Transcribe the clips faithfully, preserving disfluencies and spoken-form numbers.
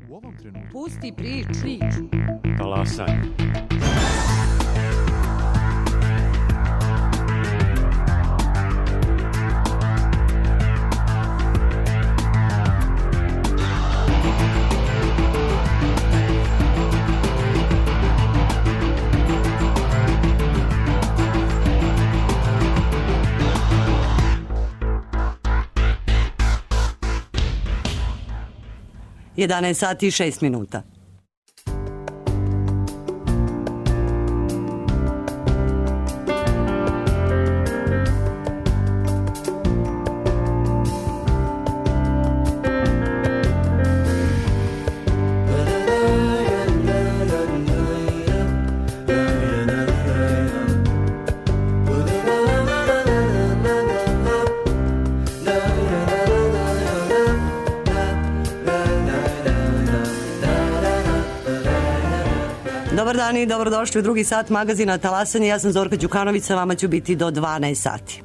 U ovom trenutku pusti priču, priču. Talasanje. jedanaest sati i šest minuta. Dobar dan i dobrodošli u drugi sat magazina Talasanje. Ja sam Zorka Đukanović, sa vama ću biti do dvanaest sati.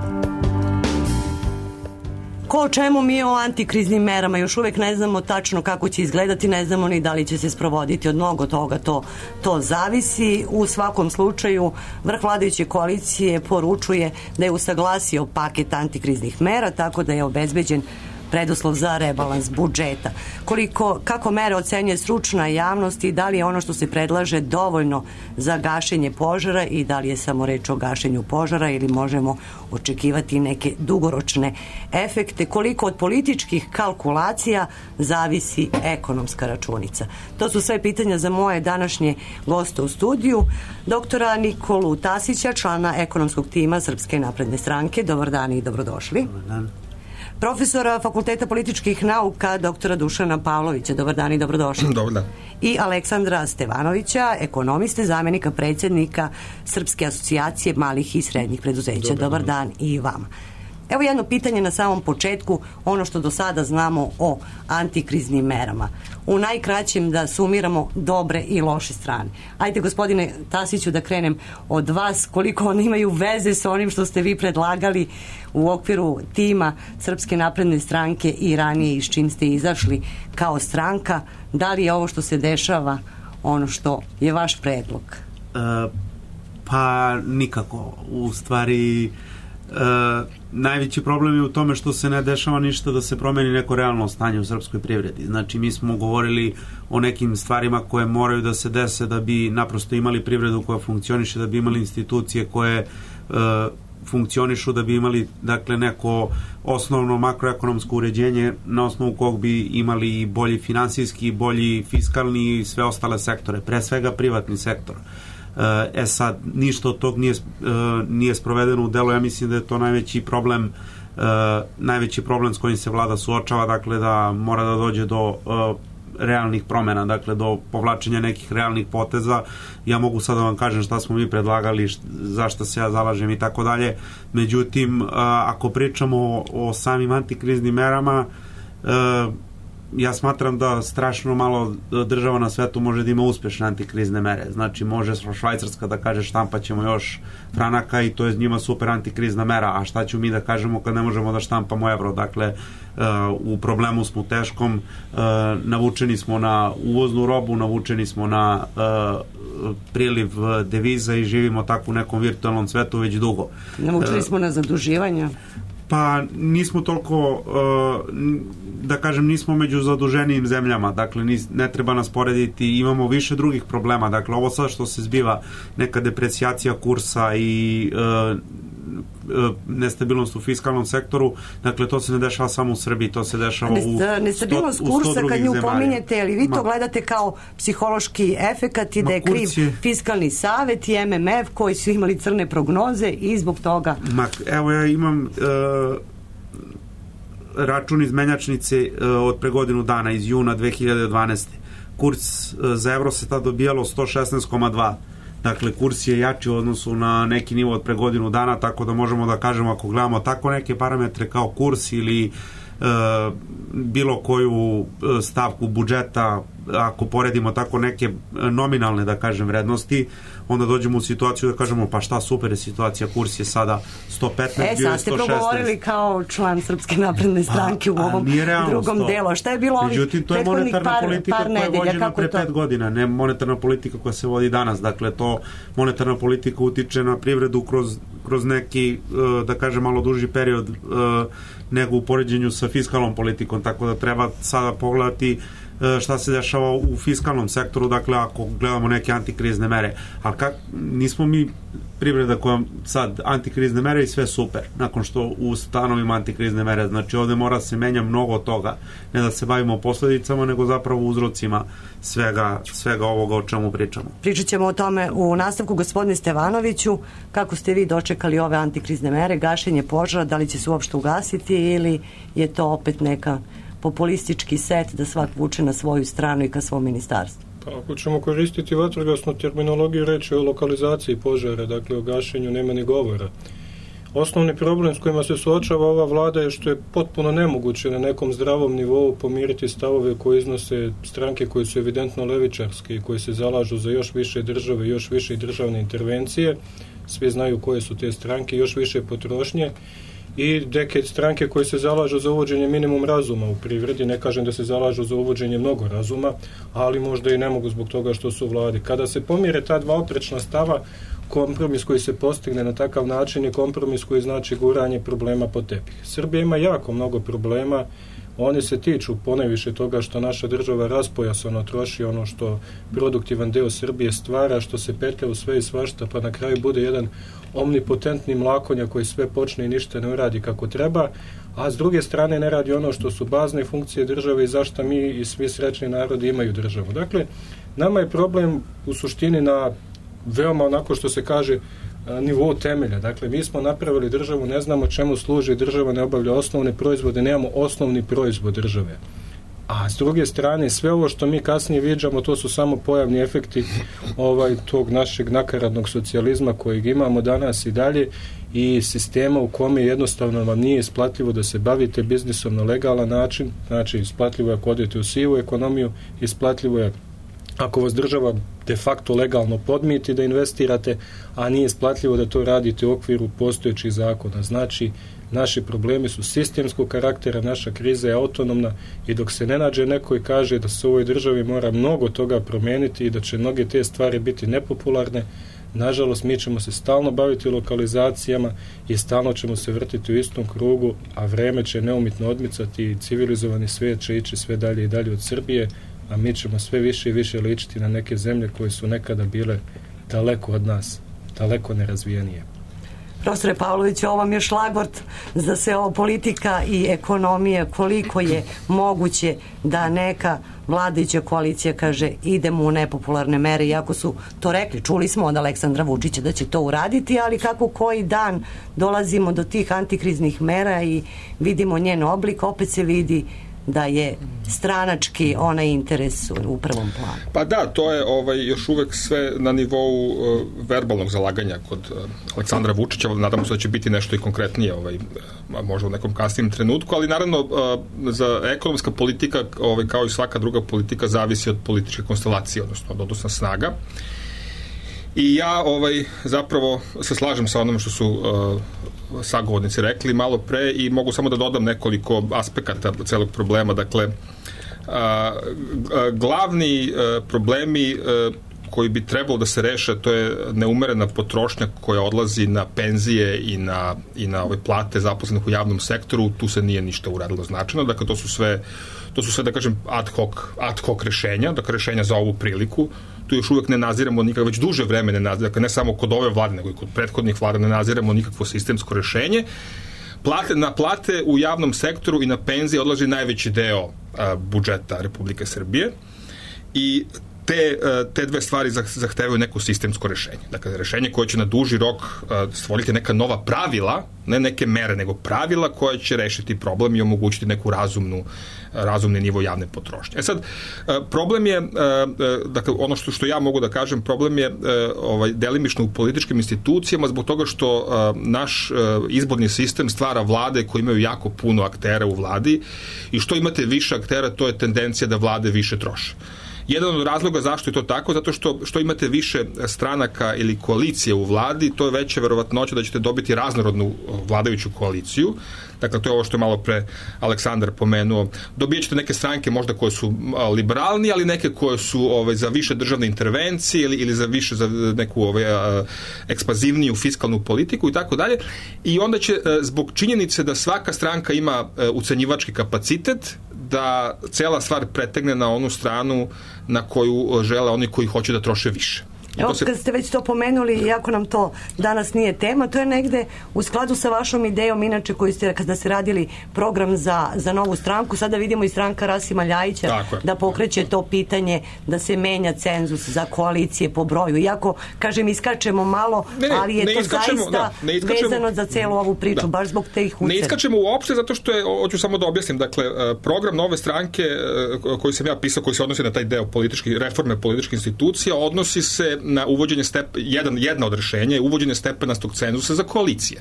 Ko o čemu, mi o antikriznim merama još uvek ne znamo tačno kako će izgledati, ne znamo ni da li će se sprovoditi, od mnogo toga to, to zavisi. U svakom slučaju vrh vladajuće koalicije poručuje da je usaglasio paket antikriznih mera, tako da je obezbeđen preduslov za rebalans budžeta. Koliko, kako mere ocenjuje stručna javnost i da li je ono što se predlaže dovoljno za gašenje požara i da li je samo reč o gašenju požara ili možemo očekivati neke dugoročne efekte, koliko od političkih kalkulacija zavisi ekonomska računica. To su sve pitanja za moje današnje goste u studiju. Doktora Nikolu Tasića, člana ekonomskog tima Srpske napredne stranke. Dobar dan i dobrodošli. Dobar dan. Profesora Fakulteta političkih nauka, doktora Dušana Pavlovića. Dobar dan i dobrodošli. Dobar dan. I Aleksandra Stevanovića, ekonomiste, zamjenika predsjednika Srpske asocijacije malih i srednjih preduzeća. Dobar, Dobar dan i vama. Evo jedno pitanje na samom početku, ono što do sada znamo o antikriznim merama. U najkraćem da sumiramo dobre i loše strane. Ajde, gospodine Tasiću, da krenem od vas, koliko oni imaju veze sa onim što ste vi predlagali u okviru tima Srpske napredne stranke i ranije iz čim ste izašli kao stranka. Da li je ovo što se dešava ono što je vaš predlog? E, pa nikako. U stvari e, najveći problem je u tome što se ne dešava ništa da se promeni neko realno stanje u srpskoj privredi. Znači, mi smo govorili o nekim stvarima koje moraju da se dese da bi naprosto imali privredu koja funkcioniše, da bi imali institucije koje e, funkcionišu, da bi imali, dakle, neko osnovno makroekonomsko uređenje na osnovu kog bi imali bolji finansijski, bolji fiskalni i sve ostale sektore, pre svega privatni sektor. E sad, ništa od tog nije, nije sprovedeno u delo. Ja mislim da je to najveći problem najveći problem s kojim se vlada suočava, dakle da mora da dođe do realnih promena, dakle do povlačenja nekih realnih poteza. Ja mogu sad da vam kažem šta smo mi predlagali, zašto se ja zalažem i tako dalje. Međutim, ako pričamo o, o samim antikriznim merama, ja smatram da strašno malo država na svetu može da ima uspešne antikrizne mere. Znači, može Švajcarska da kaže štampat ćemo još franaka i to je njima super antikrizna mera, a šta ću mi da kažemo kad ne možemo da štampamo evro? Dakle, u problemu smo teškom, navučeni smo na uvoznu robu, navučeni smo na priliv deviza i živimo tako u nekom virtualnom svetu već dugo. Navučeni smo na zaduživanja? Pa nismo toliko, da kažem, nismo među zaduženijim zemljama, dakle ne treba nas porediti, imamo više drugih problema, dakle ovo sad što se zbiva, neka deprecijacija kursa i nestabilnost u fiskalnom sektoru, dakle to se ne dešava samo u Srbiji, to se dešava u sto, nestabilnost u sto kursa drugih kad nju zemalja. Pominjete, ali vi to Ma, gledate kao psihološki efekat i da je kriv je... fiskalni savet i M M F koji su imali crne prognoze i zbog toga... Ma, evo ja imam uh, račun iz menjačnice uh, od pre godinu dana, iz juna dve hiljade dvanaeste. Kurs uh, za evro se tada dobijalo sto šesnaest zarez dva. Dakle, kurs je jači u odnosu na neki nivo od pre godinu dana, tako da možemo da kažemo, ako gledamo tako neke parametre kao kurs ili e, bilo koju stavku budžeta, ako poredimo tako neke nominalne, da kažem, vrednosti, onda dođemo u situaciju da kažemo pa šta, super je situacija, kurs je sada sto petnaest, e, sad ste progovorili kao član Srpske napredne stranke u ovom drugom to. delu. Šta je bilo ovih Međutim, to je monetarna par, politika par koja je vođena pre to? pet godina, ne monetarna politika koja se vodi danas. Dakle, to monetarna politika utiče na privredu kroz, kroz neki, da kažem, malo duži period nego u poređenju sa fiskalnom politikom, tako da treba sada pogledati šta se dešava u fiskalnom sektoru, dakle ako gledamo neke antikrizne mere, ali kak, nismo mi privreda koja sad antikrizne mere i sve super, nakon što ustanovimo antikrizne mere, znači ovde mora se menja mnogo toga, ne da se bavimo posledicama, nego zapravo uzrocima svega, svega ovoga o čemu pričamo. Pričat ćemo o tome u nastavku. Gospodine Stevanoviću, kako ste vi dočekali ove antikrizne mere, gašenje požara, da li će se uopšte ugasiti ili je to opet neka populistički set da svak vuče na svoju stranu i ka svom ministarstvu? Pa ako ćemo koristiti vatrogasnu terminologiju, reći o lokalizaciji požara, dakle o gašenju nema ni govora. Osnovni problem s kojima se suočava ova vlada je što je potpuno nemoguće na nekom zdravom nivou pomiriti stavove koje iznose stranke koje su evidentno levičarske i koje se zalažu za još više države, još više državne intervencije. Svi znaju koje su te stranke, još više potrošnje. I neke stranke koje se zalažu za uvođenje minimum razuma u privredi, ne kažem da se zalažu za uvođenje mnogo razuma, ali možda i ne mogu zbog toga što su u vladi. Kada se pomire ta dva oprečna stava, kompromis koji se postigne na takav način je kompromis koji znači guranje problema po tepih. Srbija ima jako mnogo problema, oni se tiču ponajviše toga što naša država raspojasano troši ono što produktivan deo Srbije stvara, što se petlja u sve i svašta, pa na kraju bude jedan omnipotentni mlakonja koji sve počne i ništa ne uradi kako treba, a s druge strane ne radi ono što su bazne funkcije države i zašto mi i svi srećni narodi imaju državu. Dakle, nama je problem u suštini na veoma onako što se kaže nivou temelja. Dakle, mi smo napravili državu, ne znamo čemu služi država, ne obavlja osnovne proizvode, nemamo osnovni proizvod države. A s druge strane, sve ovo što mi kasnije viđamo, to su samo pojavni efekti ovaj, tog našeg nakaradnog socijalizma kojeg imamo danas i dalje i sistema u kome jednostavno vam nije isplatljivo da se bavite biznisom na legalan način, znači isplatljivo je ako odete u sivu ekonomiju, isplatljivo je ako vas država de facto legalno podmiti da investirate, a nije isplatljivo da to radite u okviru postojećih zakona. Znači, naši problemi su sistemskog karaktera, naša kriza je autonomna i dok se ne nađe neko i kaže da se u ovoj državi mora mnogo toga promeniti i da će mnoge te stvari biti nepopularne, nažalost mi ćemo se stalno baviti lokalizacijama i stalno ćemo se vrtiti u istom krugu, a vreme će neumitno odmicati i civilizovani svijet će ići sve dalje i dalje od Srbije, a mi ćemo sve više i više ličiti na neke zemlje koje su nekada bile daleko od nas, daleko nerazvijenije. Profesore Pavlović, ovo vam je šlagvort za sve ovo politika i ekonomija, koliko je moguće da neka vladajuća koalicija kaže idemo u nepopularne mere, iako su to rekli, čuli smo od Aleksandra Vučića da će to uraditi, ali kako koji dan dolazimo do tih antikriznih mera i vidimo njen oblik, opet se vidi da je stranački onaj interes u prvom planu. Pa da, to je ovaj, još uvek sve na nivou uh, verbalnog zalaganja kod uh, Aleksandra Vučića, nadamo se da će biti nešto i konkretnije ovaj, možda u nekom kasnijem trenutku, ali naravno uh, za ekonomska politika ovaj, kao i svaka druga politika zavisi od političke konstelacije, odnosno od odnosna snaga. I ja ovaj, zapravo se slažem sa onom što su uh, sagovornici rekli malo pre i mogu samo da dodam nekoliko aspekata celog problema. Dakle, a, a, glavni a, problemi a, koji bi trebalo da se reše, to je neumerena potrošnja koja odlazi na penzije i na, i na ove plate zaposlenih u javnom sektoru, tu se nije ništa uradilo značajno. Dakle, to su sve, to su sve da kažem, ad hoc, ad hoc rešenja, dakle, rešenja za ovu priliku. Tu još uvijek ne naziramo nikako, već duže vreme ne naziramo, dakle, ne samo kod ove vlade, nego i kod prethodnih vlada ne naziramo nikakvo sistemsko rešenje. Plate, na plate u javnom sektoru i na penzije odlazi najveći deo a, budžeta Republike Srbije i te, te dve stvari zahtevaju neko sistemsko rešenje. Dakle, rešenje koje će na duži rok stvoriti neka nova pravila, ne neke mere, nego pravila koje će rešiti problem i omogućiti neku razumnu, razumni nivo javne potrošnje. E sad, problem je, dakle, ono što, što ja mogu da kažem, problem je ovaj, delimično u političkim institucijama zbog toga što naš izborni sistem stvara vlade koje imaju jako puno aktera u vladi i što imate više aktera, to je tendencija da vlade više troše. Jedan od razloga zašto je to tako, zato što, što imate više stranaka ili koalicije u vladi, to je veća verovatnoća da ćete dobiti raznorodnu vladajuću koaliciju. Dakle, to je ovo što je malo pre Aleksandar pomenuo. Dobijat ćete neke stranke možda koje su liberalni, ali neke koje su ovaj, za više državne intervencije ili, ili za više za neku ovaj, ekspanzivniju fiskalnu politiku i tako dalje. I onda će, zbog činjenice da svaka stranka ima ucenjivački kapacitet, da cela stvar pretegne na onu stranu na koju žele oni koji hoće da troše više. Evo, kad ste već to pomenuli, iako nam to danas nije tema, to je negde u skladu sa vašom idejom, inače koju ste, kada ste radili program za, za novu stranku, sada vidimo i stranka Rasima Ljajića da pokreće to pitanje da se menja cenzus za koalicije po broju. Iako, kažem, iskačemo malo, ne, ne, ali je to zaista da, vezano za celu ovu priču, da. Baš zbog teh ucena. Ne iskačemo uopšte zato što je, hoću samo da objasnim, dakle, program nove stranke koji sam ja pisao, koji se odnosi na taj deo politički, reforme političkih institucija, odnosi se na uvođenje step, jedan, jedna od rešenja je uvođenje stepenastog cenzusa za koalicije.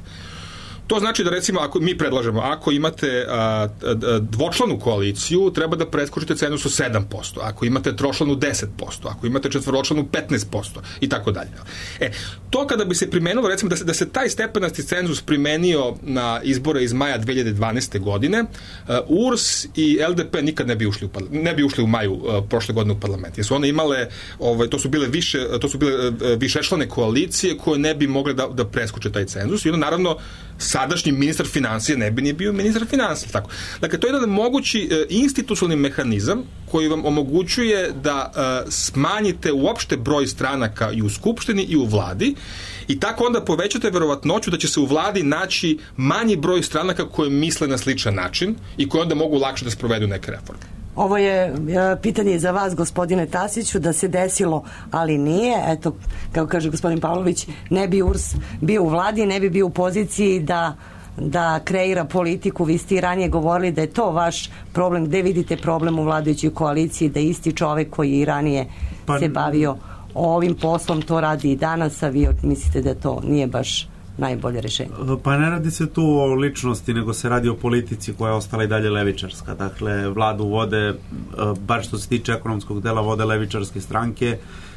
To znači da, recimo, ako mi predlažemo, ako imate a, a, dvočlanu koaliciju, treba da preskočite cenzus od sedam posto, ako imate tročlanu deset posto, ako imate četvoročlanu petnaest posto i tako dalje. E, to kada bi se primenilo, recimo, da se, da se taj stepenasti cenzus primenio na izbore iz maja dve hiljade dvanaeste. godine, a, U R S i L D P nikad ne bi ušli u, ne bi ušli u maju a, prošle godine u parlament. Jer su one imale, ovaj, to su bile više, to su bile a, višečlane koalicije koje ne bi mogle da, da preskoče taj cenzus i onda, naravno, sadašnji ministar financija ne bi ni bio ministar financija. Tako. Dakle, to je jedan mogući e, institucionalni mehanizam koji vam omogućuje da e, smanjite uopšte broj stranaka i u skupštini i u vladi i tako onda povećate verovatnoću da će se u vladi naći manji broj stranaka koje misle na sličan način i koje onda mogu lakše da sprovedu neke reforme. Ovo je pitanje za vas, gospodine Tasiću, da se desilo, ali nije. Eto, kako kaže gospodin Pavlović, ne bi U R S bio u vladi, ne bi bio u poziciji da, da kreira politiku. Vi ste i ranije govorili da je to vaš problem. Gde vidite problem u vladajućoj koaliciji, da isti čovek koji i ranije pa, se bavio ovim poslom, to radi i danas, a vi mislite da to nije baš najbolje rešenje? Pa ne radi se tu o ličnosti, nego se radi o politici koja je ostala i dalje levičarska. Dakle, vladu vode, bar što se tiče ekonomskog dela, vode levičarske stranke.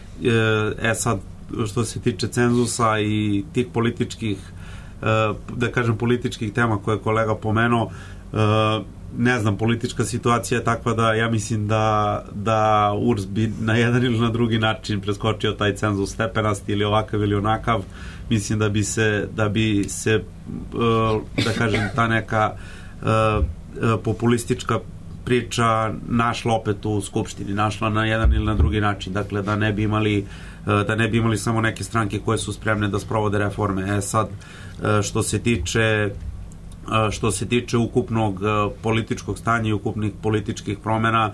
E sad, što se tiče cenzusa i tih političkih, da kažem, političkih tema koje je kolega pomenuo, ne znam, politička situacija je takva da ja mislim da, da U R S bi na jedan ili na drugi način preskočio taj cenzus stepenasti ili ovakav ili onakav. Mislim da bi se, da bi se da kažem, ta neka populistička priča našla opet u Skupštini, našla na jedan ili na drugi način. Dakle, da ne bi imali da ne bi imali samo neke stranke koje su spremne da sprovode reforme. E sad, što se tiče što se tiče ukupnog političkog stanja i ukupnih političkih promena,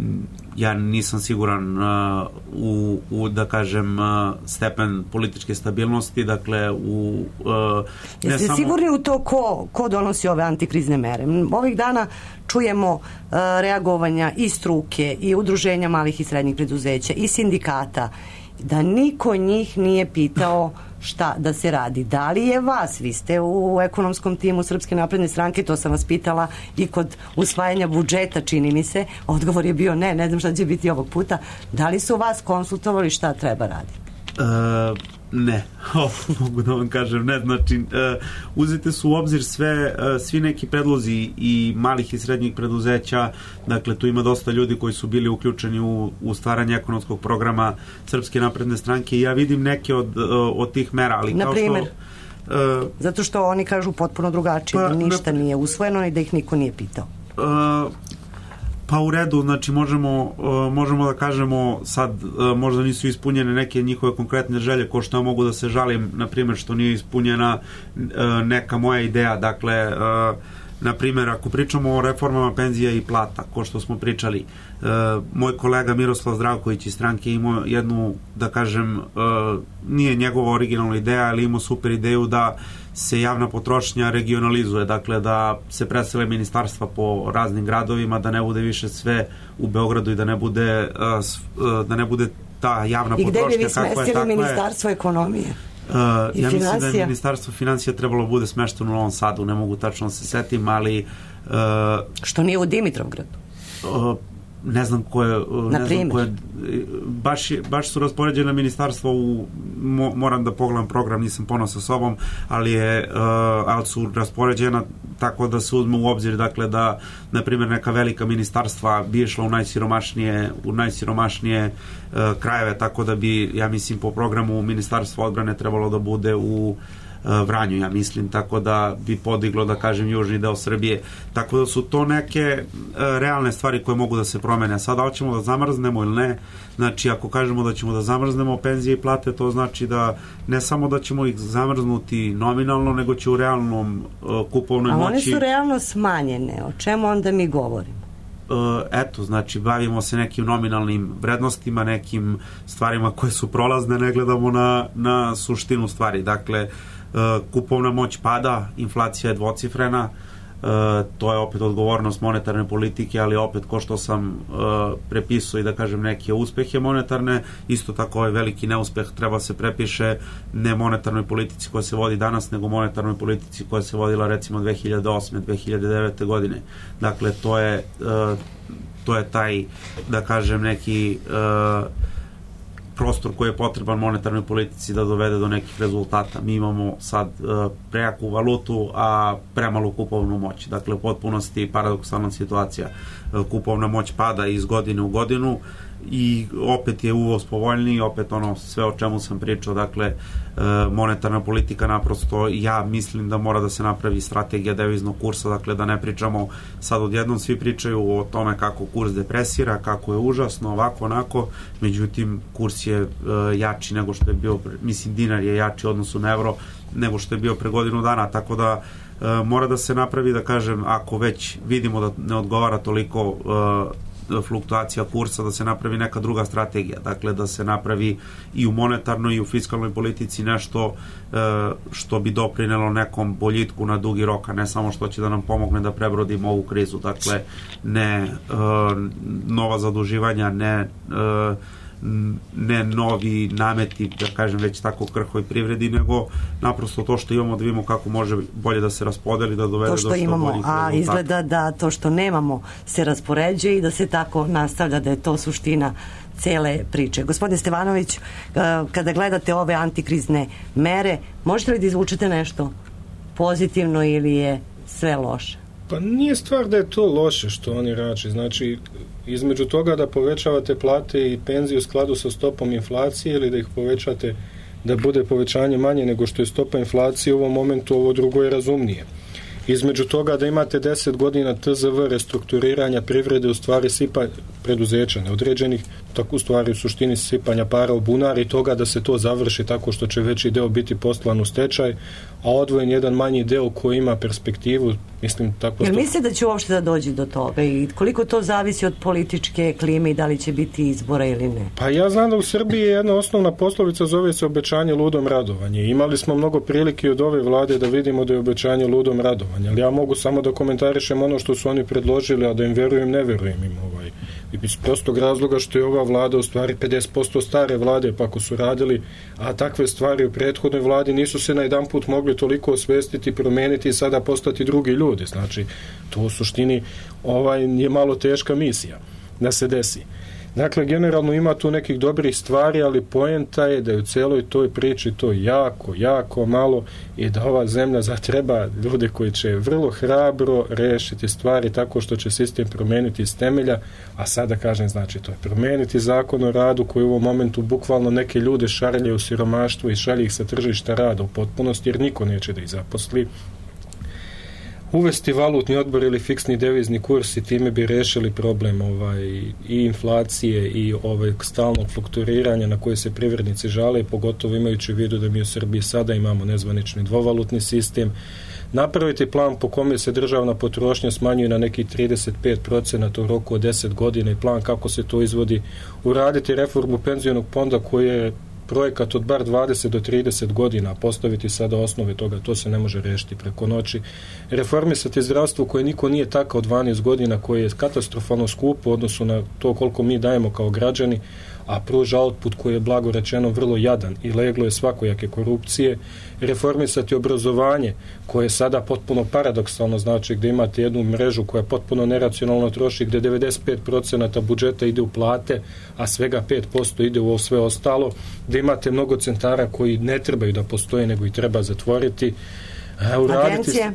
ja nisam siguran uh, u, u, da kažem, uh, stepen političke stabilnosti, dakle, u... Uh, ne Jeste samo... sigurni u to ko, ko donosi ove antikrizne mere? Ovih dana čujemo uh, reagovanja i struke, i udruženja malih i srednjih preduzeća, i sindikata, da niko njih nije pitao šta da se radi. Da li je vas, vi ste u ekonomskom timu Srpske napredne stranke, to sam vas pitala i kod usvajanja budžeta, čini mi se, odgovor je bio ne, ne znam šta će biti ovog puta. Da li su vas konsultovali šta treba raditi? Uh, ne, oh, mogu da vam kažem, ne, znači uh, uzete su u obzir sve, uh, svi neki predlozi i malih i srednjih preduzeća, dakle tu ima dosta ljudi koji su bili uključeni u, u stvaranje ekonomskog programa Srpske napredne stranke i ja vidim neke od, uh, od tih mera, ali na kao primer, što... Uh, zato što oni kažu potpuno drugačije, pa, da ništa ne, nije usvojeno i da ih niko nije pitao. Uh, Pa u redu, znači možemo, uh, možemo da kažemo sad uh, možda nisu ispunjene neke njihove konkretne želje, ko što ja mogu da se žalim, na primjer, što nije ispunjena uh, neka moja ideja, dakle, uh, na primjer, ako pričamo o reformama penzija i plata, ko što smo pričali, uh, moj kolega Miroslav Zdravković iz stranke imao jednu, da kažem, uh, nije njegova originalna ideja, ali imao super ideju da se javna potrošnja regionalizuje, dakle da se presele ministarstva po raznim gradovima, da ne bude više sve u Beogradu i da ne bude, uh, da ne bude ta javna I potrošnja kakva je. I gde bi vi smestili ministarstvo ekonomije? Uh, ja mislim da je ministarstvo financija trebalo bude smešteno u Novom Sadu, ne mogu tačno se setim, ali... Uh, što nije u Dimitrovgradu? Uh, ne znam ko je, ne znam ko je, baš, baš su raspoređene ministarstva u, mo, moram da pogledam program, nisam ponos sa sobom, ali je, uh, ali su raspoređena tako da se uzme u obzir, dakle da, na primjer, neka velika ministarstva bi išla u najsiromašnije, u najsiromašnije uh, krajeve, tako da bi, ja mislim, po programu Ministarstva odbrane trebalo da bude u Vranju, ja mislim, tako da bi podiglo, da kažem, južni deo Srbije. Tako da su to neke e, realne stvari koje mogu da se promene. Sada hoćemo da zamrznemo ili ne, znači ako kažemo da ćemo da zamrznemo penzije i plate, to znači da ne samo da ćemo ih zamrznuti nominalno, nego će u realnom e, kupovnoj moći... A one su realno smanjene, o čemu onda mi govorimo? Eto, znači bavimo se nekim nominalnim vrednostima, nekim stvarima koje su prolazne, ne gledamo na, na suštinu stvari. Dakle, kupovna moć pada, inflacija je dvocifrena, to je opet odgovornost monetarne politike, ali opet ko što sam prepisao i da kažem neke uspehe monetarne, isto tako ovaj veliki neuspeh treba se prepiše ne monetarnoj politici koja se vodi danas, nego monetarnoj politici koja se vodila recimo dve hiljade osme dve hiljade devete godine. Dakle, to je to je taj, da kažem, neki prostor koji je potreban monetarnoj politici da dovede do nekih rezultata. Mi imamo sad uh, prejaku valutu, a premalu kupovnu moć. Dakle, u potpunosti paradoksalna situacija. Uh, kupovna moć pada iz godine u godinu i opet je uvoz povoljniji, opet ono sve o čemu sam pričao, dakle monetarna politika naprosto, ja mislim da mora da se napravi strategija deviznog kursa, dakle da ne pričamo sad odjednom, svi pričaju o tome kako kurs depresira, kako je užasno, ovako, onako, međutim kurs je uh, jači nego što je bio, mislim dinar je jači u odnosu na evro nego što je bio pre godinu dana, tako da uh, mora da se napravi, da kažem, ako već vidimo da ne odgovara toliko uh, fluktuacija kursa, da se napravi neka druga strategija, dakle da se napravi i u monetarnoj i u fiskalnoj politici nešto e, što bi doprinelo nekom boljitku na dugi rok, a ne samo što će da nam pomogne da prebrodimo ovu krizu, dakle ne e, nova zaduživanja, ne e, ne novi nameti, da kažem, već tako krhoj privredi, nego naprosto to što imamo da vidimo kako može bolje da se raspodeli, da dovede do što boljih rezultata. To što imamo, a izgleda da to što nemamo se raspoređuje i da se tako nastavlja, da je to suština cele priče. Gospodin Stevanović, kada gledate ove antikrizne mere, možete li da izvučete nešto pozitivno ili je sve loše? Pa nije stvar da je to loše što oni rače. Znači, između toga da povećavate plate i penzije u skladu sa stopom inflacije ili da ih povećate da bude povećanje manje nego što je stopa inflacije, u ovom momentu ovo drugo je razumnije. Između toga da imate deset godina T Z V restrukturiranja privrede, u stvari sipa preduzeća neodređenih, tako u stvari u suštini sipanja para u bunar i toga da se to završi tako što će veći deo biti poslan u stečaj, a odvojen jedan manji deo koji ima perspektivu, mislim tako... Jel mislite da će uopšte da dođe do toga i koliko to zavisi od političke klime i da li će biti izbora ili ne? Pa ja znam da u Srbiji je jedna osnovna poslovica, zove se obećanje ludom radovanje. Imali smo mnogo prilike od ove vlade da vidimo da je obećanje ludom radovanje, ali ja mogu samo da komentarišem ono što su oni predložili, a da im verujem, ne verujem im ovaj. Iz prostog razloga što je ova vlada u stvari pedeset posto stare vlade, pa ako su radili, a takve stvari u prethodnoj vladi nisu se na jedan put mogli toliko osvestiti, promeniti i sada postati drugi ljudi. Znači, to u suštini ovaj je malo teška misija da se desi. Dakle, generalno ima tu nekih dobrih stvari, ali poenta je da je u celoj toj priči to jako, jako malo i da ova zemlja zatreba ljude koji će vrlo hrabro rešiti stvari tako što će sistem promeniti iz temelja, a sada kažem, znači to je promeniti zakon o radu koji u ovom momentu bukvalno neke ljude šarlje u siromaštvo i šalje ih sa tržišta rada u potpunosti jer niko neće da ih zaposli. Uvesti valutni odbor ili fiksni devizni kurs i time bi rešili problem ovaj, i inflacije i ovaj, stalnog flukturiranja na koje se privrednici žale, pogotovo imajući u vidu da mi u Srbiji sada imamo nezvanični dvovalutni sistem. Napraviti plan po kome se državna potrošnja smanjuje na nekih trideset pet procenata u roku od deset godina i plan kako se to izvodi. Uraditi reformu penzionog fonda koji je projekat od bar dvadeset do trideset godina, postaviti sada osnove toga, to se ne može rešiti preko noći. Reformisati zdravstvo koje niko nije takao dvanaest godina, koje je katastrofalno skupo u odnosu na to koliko mi dajemo kao građani, a pruža output koji je blago rečeno vrlo jadan i leglo je svakojake korupcije, reformisati obrazovanje koje je sada potpuno paradoksalno, znači gdje imate jednu mrežu koja potpuno neracionalno troši, gdje devedeset pet posto budžeta ide u plate, a svega pet posto ide u sve ostalo, gdje imate mnogo centara koji ne trebaju da postoje, nego ih treba zatvoriti. Agencije?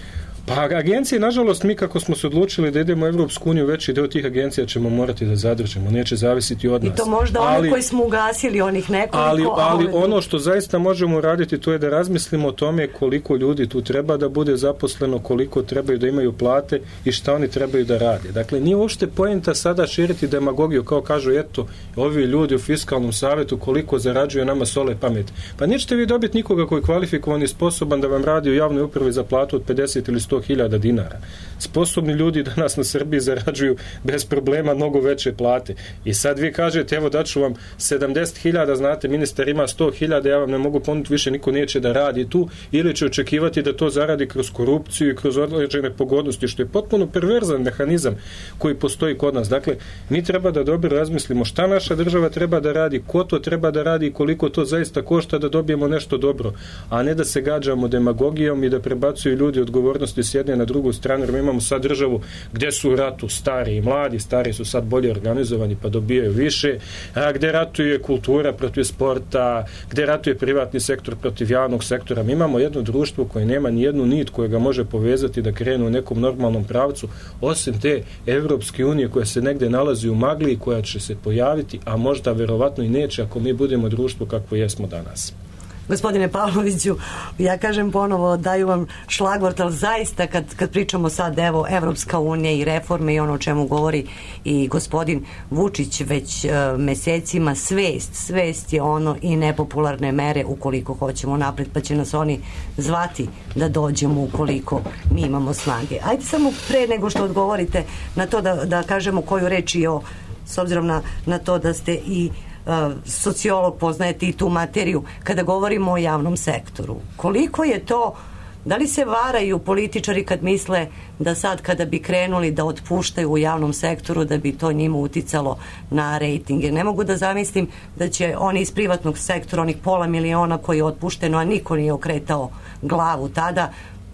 Pa agencije, nažalost, mi kako smo se odlučili da idemo u Evropsku uniju, veći deo tih agencija ćemo morati da zadržimo, neće zavisiti od nas. I to možda ono ali, koji smo ugasili, onih nekoliko... Ali, ali ono što zaista možemo raditi, to je da razmislimo o tome koliko ljudi tu treba da bude zaposleno, koliko trebaju da imaju plate i šta oni trebaju da rade. Dakle, nije uopšte poenta sada širiti demagogiju, kao kažu, eto, ovi ljudi u fiskalnom savjetu koliko zarađuju, nama sole pamet. Pa nećete vi dobiti nikoga koji je kvalifikovan i sposoban da vam radi u javnoj upravi za platu od pedeset ili sto hiljada dinara. Sposobni ljudi danas na Srbiji zarađuju bez problema mnogo veće plate. I sad vi kažete, evo daću vam sedamdeset hiljada, znate, ministar ima sto hiljada, ja vam ne mogu ponuditi više, niko neće da radi tu, ili će očekivati da to zaradi kroz korupciju i kroz određene pogodnosti, što je potpuno perverzan mehanizam koji postoji kod nas. Dakle, mi treba da dobro razmislimo šta naša država treba da radi, ko to treba da radi i koliko to zaista košta da dobijemo nešto dobro, a ne da se gađamo demagogijom i da prebacuju ljudi odgovornosti s jedne na drugu stranu, jer mi imamo sad državu gdje su u ratu stari i mladi, stari su sad bolje organizovani pa dobijaju više, a gdje ratuje kultura protiv sporta, gdje ratuje privatni sektor protiv javnog sektora. Mi imamo jedno društvo koje nema ni jednu nit koja ga može povezati da krenu u nekom normalnom pravcu, osim te Evropske unije koja se negdje nalazi u magli i koja će se pojaviti, a možda verovatno i neće ako mi budemo društvo kakvo jesmo danas. Gospodine Pavloviću, ja kažem ponovo, daju vam šlagvort, ali zaista kad, kad pričamo sad, evo, Evropska unija i reforme i ono o čemu govori i gospodin Vučić već uh, mesecima, svest, svest je ono i nepopularne mere ukoliko hoćemo napred, pa će nas oni zvati da dođemo ukoliko mi imamo snage. Ajde samo pre nego što odgovorite na to da, da kažemo koju reč i o, s obzirom na, na to da ste i Uh, sociolog, poznajete i tu materiju, kada govorimo o javnom sektoru. Koliko je to, da li se varaju političari kad misle da sad kada bi krenuli da otpuštaju u javnom sektoru da bi to njima uticalo na rejtinge? Ne mogu da zamislim da će oni iz privatnog sektora, onih pola miliona koji je otpušteno, a niko nije okretao glavu tada,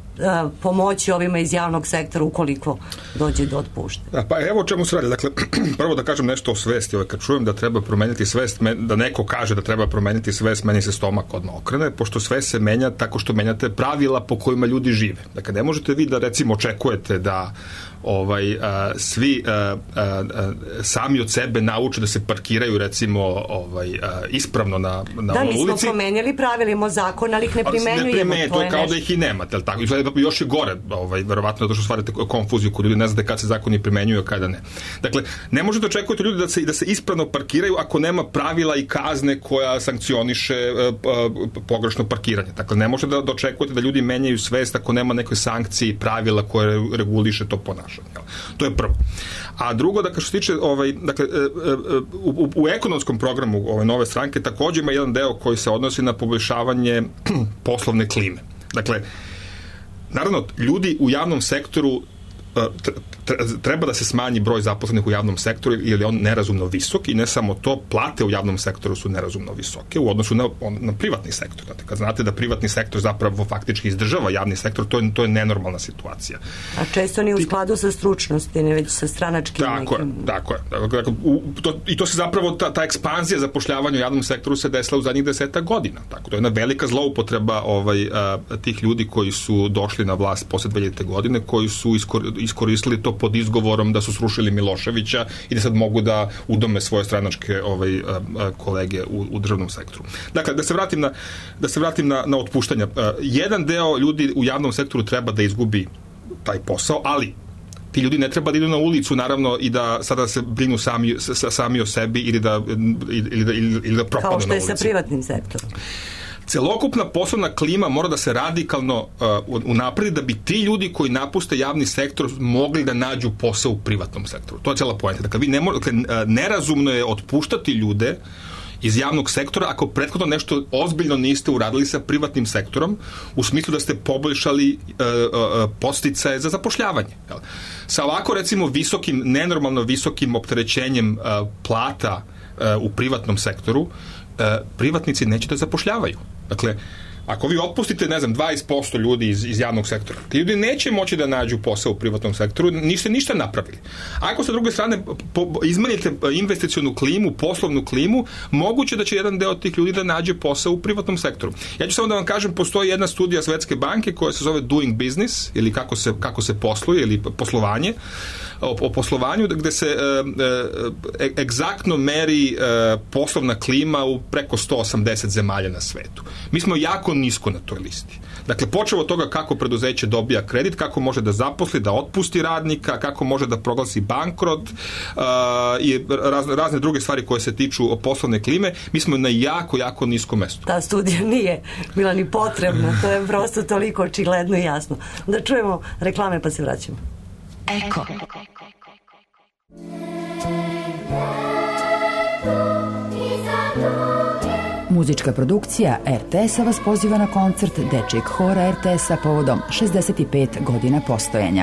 pomoći ovima iz javnog sektora ukoliko dođe do otpuštenja. Da, pa evo o čemu se radi. Dakle, prvo da kažem nešto o svesti. Ovaj, kad čujem da treba promeniti svest, da neko kaže da treba promeniti svest, meni se stomak odmah okrene, pošto svest se menja tako što menjate pravila po kojima ljudi žive. Dakle, ne možete vi da recimo očekujete da ovaj a, svi a, a, a, sami od sebe nauče da se parkiraju recimo ovaj a, ispravno na na da, ulici. Da, mi smo promenjali pravilimo zakon, ali ih ne primenjujemo. Ne primenjujemo, to je kao nešto da ih i nemate, al tako. I još je gore, ovaj verovatno zato što stvarate konfuziju kod ljudi, ne znate kad se zakoni primenjuju, a kada ne. Dakle, ne možete očekivati ljudi da se da se ispravno parkiraju ako nema pravila i kazne koja sankcioniše a, a, pogrešno parkiranje. Dakle, ne možete da, da očekujete da ljudi menjaju svest ako nema neke sankcije i pravila koje reguliše to ponašanje. To je prvo. A drugo, dakle, što se tiče ovaj, dakle, u, u, u ekonomskom programu ove nove stranke također ima jedan deo koji se odnosi na poboljšavanje poslovne klime. Dakle, naravno, ljudi u javnom sektoru treba da se smanji broj zaposlenih u javnom sektoru jer je on nerazumno visok i ne samo to, plate u javnom sektoru su nerazumno visoke u odnosu na, na privatni sektor. Znate, kad znate da privatni sektor zapravo faktički izdržava javni sektor, to je, to je nenormalna situacija. A često ni u skladu sa stručnosti, ne već sa stranačkim tako nekim... Je, tako je. Dakle, u, to, I to se zapravo, ta, ta ekspanzija zapošljavanja u javnom sektoru se desila u zadnjih deseta godina. Tako, to je jedna velika zloupotreba ovaj, a, tih ljudi koji su došli na vlast posle dve hiljadite godine, koji su iskor, iskoristili to pod izgovorom da su srušili Miloševića i da sad mogu da udome svoje stranačke ovaj, a, a, kolege u, u državnom sektoru. Dakle, da se vratim na, da se vratim na, na otpuštanja. A, jedan deo ljudi u javnom sektoru treba da izgubi taj posao, ali ti ljudi ne treba da idu na ulicu, naravno, i da sada se brinu sami, sami o sebi ili da, ili da, ili da propadnu na ulici. Kao što je sa privatnim sektorom. Celokupna poslovna klima mora da se radikalno uh, unapredi da bi ti ljudi koji napuste javni sektor mogli da nađu posao u privatnom sektoru. To je cijela poenta. Dakle, vi ne mo- dakle, nerazumno je otpuštati ljude iz javnog sektora ako prethodno nešto ozbiljno niste uradili sa privatnim sektorom u smislu da ste poboljšali uh, uh, podsticaje za zapošljavanje. Sa ovako, recimo, visokim, nenormalno visokim opterećenjem uh, plata u privatnom sektoru, privatnici neće da zapošljavaju. Dakle, ako vi otpustite, ne znam, dvadeset posto ljudi iz, iz javnog sektora, ti ljudi neće moći da nađu posao u privatnom sektoru, ništa ništa napravili. Ako sa druge strane po, izmenite investicionu klimu, poslovnu klimu, moguće da će jedan deo tih ljudi da nađe posao u privatnom sektoru. Ja ću samo da vam kažem, postoji jedna studija Svetske banke koja se zove Doing Business, ili kako se, kako se posluje, ili poslovanje, o, o poslovanju, gde se e, e, egzaktno meri e, poslovna klima u preko sto osamdeset zemalja na svetu. Mi smo jako nisko na toj listi. Dakle, počeo od toga kako preduzeće dobija kredit, kako može da zaposli, da otpusti radnika, kako može da proglasi bankrot uh, i razne, razne druge stvari koje se tiču poslovne klime, mi smo na jako, jako niskom mestu. Ta studija nije bila ni potrebna, to je prosto toliko očigledno i jasno. Da čujemo reklame pa se vraćamo. Eko. Muzička produkcija er te es-a vas poziva na koncert Dečijeg hora er te es-a povodom šezdeset pet godina postojanja.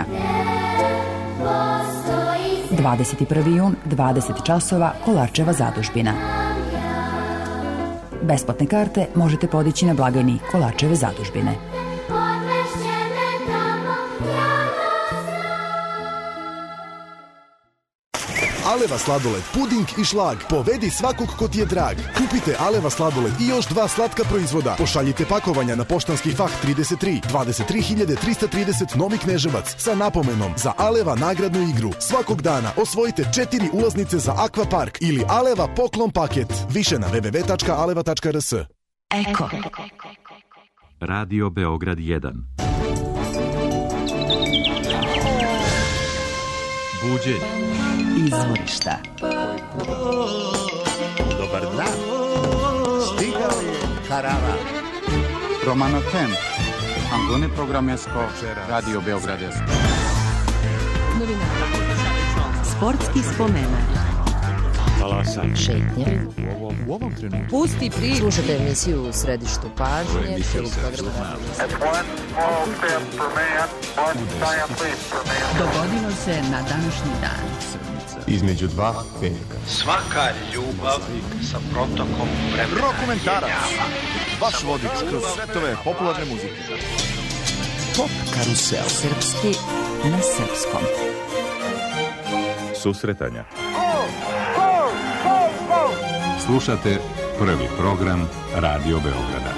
dvadeset prvi jun, dvadeset časova, Kolarčeva zadužbina. Besplatne karte možete podići na blagajni Kolarčeve zadužbine. Aleva sladoled, puding i šlag. Povedi svakog ko ti je drag. Kupite Aleva sladoled i još dva slatka proizvoda. Pošaljite pakovanja na poštanski fah trideset tri, dvadeset tri hiljade trista trideset Novi Kneževac sa napomenom za Aleva nagradnu igru. Svakog dana osvojite četiri ulaznice za Akvapark ili Aleva poklon paket. Više na w w w tačka aleva tačka r s. Eko. Radio Beograd jedan. Buđenje. Izvorišta. Dobar dan. Stigao je karavan. Romano Temp. Angone programesko Radio Beogradesko. Sportski spomenak. Talasan. Šetnje. U ovom trenutku. Pusti priču. Slušajte emisiju u središtu pažnje. Dogodilo se na današnji dan. Između dva velika. Svaka ljubav sa protokom vremena. Rokomentarac. Vaš vodič kroz svetove popularne muzike. Pop karusel. Srpski na srpskom. Susretanja. Slušate prvi program Radio Beograda.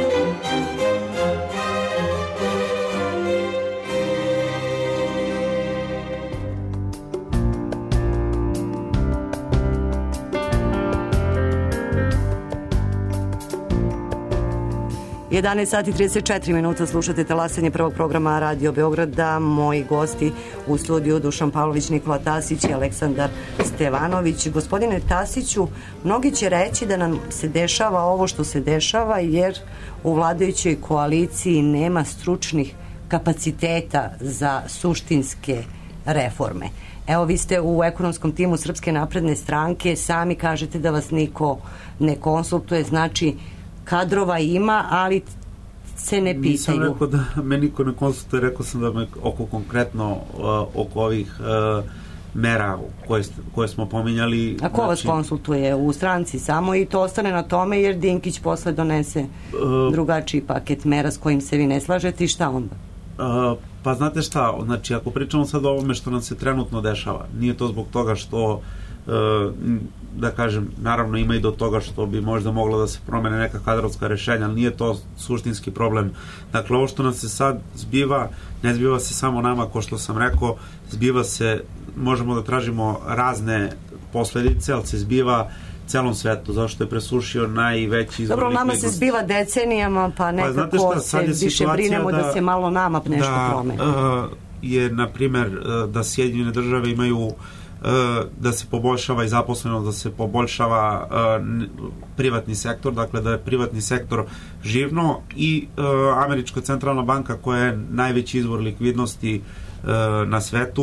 jedanaest sati i trideset četiri minuta, slušate talasanje prvog programa Radio Beograda. Moji gosti u studiju Dušan Pavlović, Nikola Tasić i Aleksandar Stevanović. Gospodine Tasiću, mnogi će reći da nam se dešava ovo što se dešava jer u vladajućoj koaliciji nema stručnih kapaciteta za suštinske reforme. Evo, vi ste u ekonomskom timu Srpske napredne stranke, sami kažete da vas niko ne konsultuje, znači kadrova ima, ali se ne pitaju. Nisam rekao da me niko ne konsultuje, rekao sam da me oko konkretno uh, oko ovih uh, mera koje, koje smo pominjali. A ko vas konsultuje? U stranci samo i to ostane na tome jer Dinkić posle donese uh, drugačiji paket mera s kojim se vi ne slažete i šta onda? Uh, pa znate šta, znači ako pričamo sad o ovome što nam se trenutno dešava, nije to zbog toga što da kažem, naravno ima i do toga što bi možda moglo da se promene neka kadrovska rešenja, ali nije to suštinski problem. Dakle, ovo što nam se sad zbiva, ne zbiva se samo nama, ko što sam rekao, zbiva se, možemo da tražimo razne posledice, ali se zbiva celom svetu, zašto je presušio najveći izvor likvidnosti. Dobro, nama se zbiva decenijama, pa nekako pa, šta, se više brinemo da, da se malo nama nešto da, promeni. Uh, je, na primer, da Sjedinjene države imaju da se poboljšava i zaposlenost, da se poboljšava uh, privatni sektor, dakle da je privatni sektor živno i uh, Američka centralna banka koja je najveći izvor likvidnosti uh, na svetu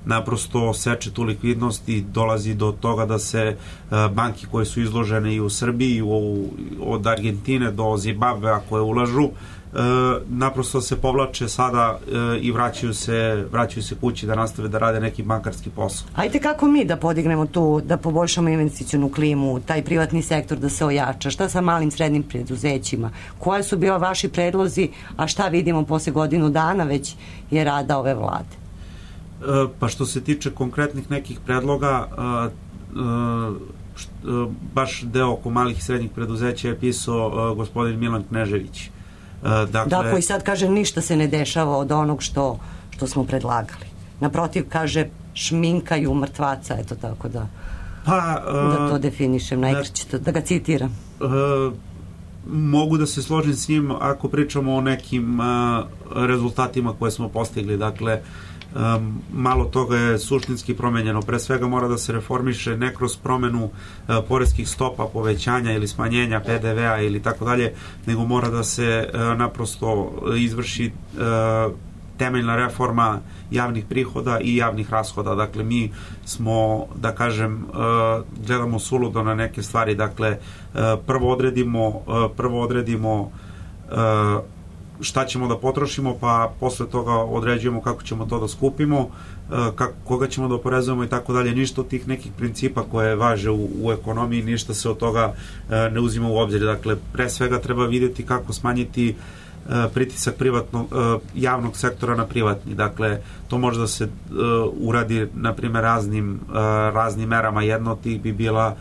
naprosto seče tu likvidnost i dolazi do toga da se banke koje su izložene i u Srbiji, u, od Argentine do Zimbabvea koje ulažu, naprosto se povlače sada i vraćaju se, vraćaju se kući da nastave da rade neki bankarski posao. Ajde kako mi da podignemo tu, da poboljšamo investicionu klimu, taj privatni sektor da se ojača, šta sa malim srednjim preduzećima, koje su bili vaši predlozi, a šta vidimo posle godinu dana već je rada ove vlade? Pa što se tiče konkretnih nekih predloga, baš deo oko malih i srednjih preduzeća je pisao gospodin Milan Knežević. Dakle, da, koji sad kaže ništa se ne dešava od onog što, što smo predlagali. Naprotiv, kaže šminkaju mrtvaca, eto tako da, pa, da to definišem, najkraće, da ga citiram. Mogu da se složim s njim ako pričamo o nekim rezultatima koje smo postigli. Dakle, Um, malo toga je suštinski promenjeno. Pre svega mora da se reformiše ne kroz promenu uh, poreskih stopa, povećanja ili smanjenja P D V-a ili tako dalje, nego mora da se uh, naprosto izvrši uh, temeljna reforma javnih prihoda i javnih rashoda. Dakle, mi smo, da kažem, uh, gledamo suludo na neke stvari. Dakle, uh, prvo odredimo uh, prvo odredimo uh, šta ćemo da potrošimo, pa posle toga određujemo kako ćemo to da skupimo, kako, koga ćemo da oporezujemo i tako dalje. Ništa od tih nekih principa koje važe u, u ekonomiji, ništa se od toga ne uzima u obzir. Dakle, pre svega treba vidjeti kako smanjiti pritisak privatnog, javnog sektora na privatni. Dakle, to može da se uradi, na primjer, raznim, raznim merama. Jedna od tih bi bila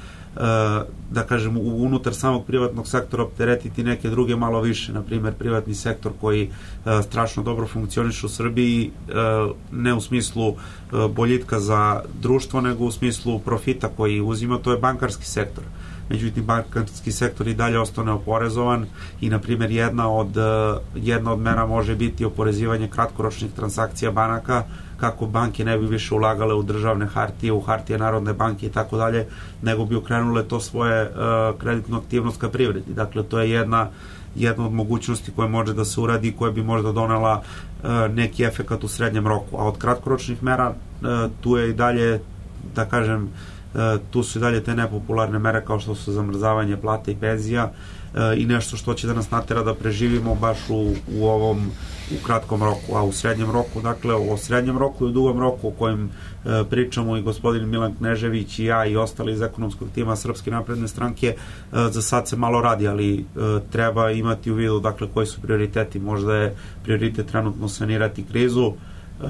da kažem, unutar samog privatnog sektora opteretiti neke druge malo više, na primjer privatni sektor koji strašno dobro funkcioniše u Srbiji, ne u smislu boljitka za društvo, nego u smislu profita koji uzima, to je bankarski sektor. Međutim, bankarski sektor i dalje ostao neoporezovan i, na primjer, jedna od, jedna od mera može biti oporezivanje kratkoročnih transakcija banaka, kako banke ne bi više ulagale u državne hartije, u hartije Narodne banke i tako dalje, nego bi okrenule to svoje uh, kreditnu aktivnost ka privredi. Dakle, to je jedna, jedna od mogućnosti koje može da se uradi i koja bi možda donela uh, neki efekat u srednjem roku. A od kratkoročnih mera uh, tu je i dalje, da kažem, uh, tu su i dalje te nepopularne mere kao što su zamrzavanje plata i penzija uh, i nešto što će da nas natera da preživimo baš u, u ovom u kratkom roku, a u srednjem roku, dakle o srednjem roku i u dugom roku o kojem e, pričamo i gospodin Milan Knežević i ja i ostali iz ekonomskog tima Srpske napredne stranke, e, za sad se malo radi, ali e, treba imati u vidu, dakle, koji su prioriteti. Možda je prioritet trenutno sanirati krizu, Uh,